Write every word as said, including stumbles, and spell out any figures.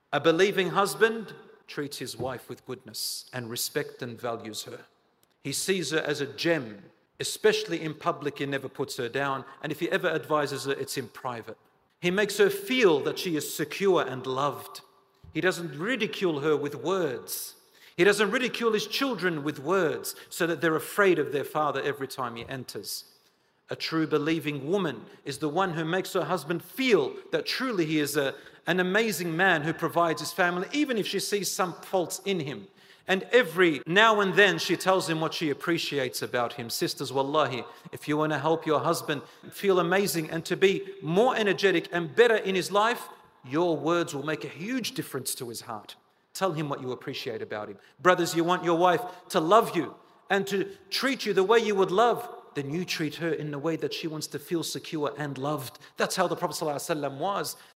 A believing husband treats his wife with goodness and respect and values her. He sees her as a gem, especially in public. He never puts her down. And if he ever advises her, it's in private. He makes her feel that she is secure and loved. He doesn't ridicule her with words. He doesn't ridicule his children with words so that they're afraid of their father every time he enters. A true believing woman is the one who makes her husband feel that truly he is a, an amazing man who provides his family, even if she sees some faults in him. And every now and then she tells him what she appreciates about him. Sisters, wallahi, if you want to help your husband feel amazing and to be more energetic and better in his life, your words will make a huge difference to his heart. Tell him what you appreciate about him. Brothers, you want your wife to love you and to treat you the way you would love, then you treat her in the way that she wants to feel secure and loved. That's how the Prophet ﷺ was.